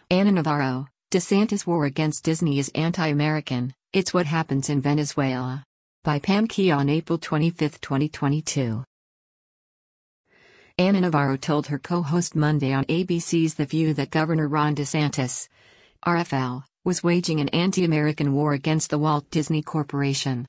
Ana Navarro, DeSantis' war against Disney is anti-American, it's what happens in Venezuela. By Pam Key on April 25, 2022. Ana Navarro told her co-host Monday on ABC's The View that Governor Ron DeSantis, RFL, was waging an anti-American war against the Walt Disney Corporation.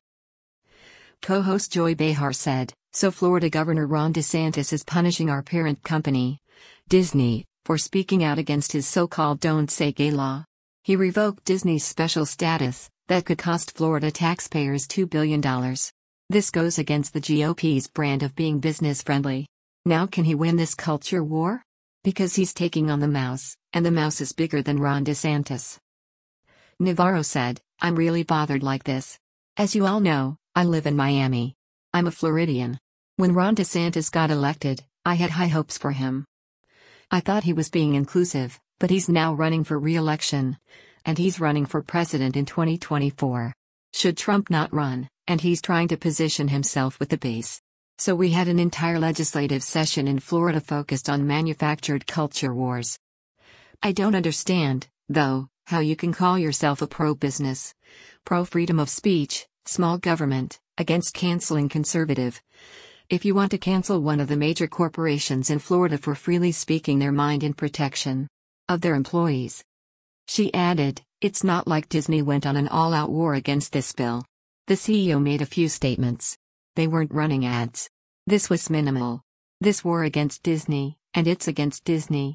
Co-host Joy Behar said, "So Florida Governor Ron DeSantis is punishing our parent company, Disney, for speaking out against his so-called Don't Say Gay law. He revoked Disney's special status, that could cost Florida taxpayers $2 billion. This goes against the GOP's brand of being business-friendly. Now can he win this culture war? Because he's taking on the mouse, and the mouse is bigger than Ron DeSantis." Navarro said, "I'm really bothered like this. As you all know, I live in Miami. I'm a Floridian. When Ron DeSantis got elected, I had high hopes for him. I thought he was being inclusive, but he's now running for re-election. And he's running for president in 2024. Should Trump not run, and he's trying to position himself with the base. So we had an entire legislative session in Florida focused on manufactured culture wars. I don't understand, though, how you can call yourself a pro-business, pro-freedom of speech, small government, against canceling conservative. If you want to cancel one of the major corporations in Florida for freely speaking their mind in protection of their employees." She added, "It's not like Disney went on an all-out war against this bill. The CEO made a few statements. They weren't running ads. This was minimal. This war against Disney, and it's against Disney.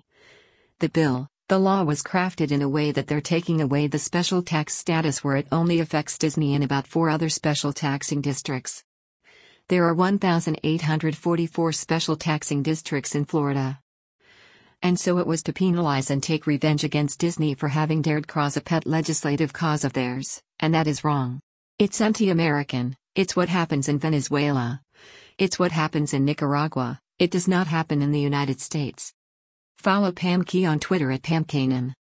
The law was crafted in a way that they're taking away the special tax status where it only affects Disney and about 4 other special taxing districts. There are 1,844 special taxing districts in Florida. And so it was to penalize and take revenge against Disney for having dared cross a pet legislative cause of theirs, and that is wrong. It's anti-American, it's what happens in Venezuela. It's what happens in Nicaragua, it does not happen in the United States." Follow Pam Key on Twitter at PamKanan.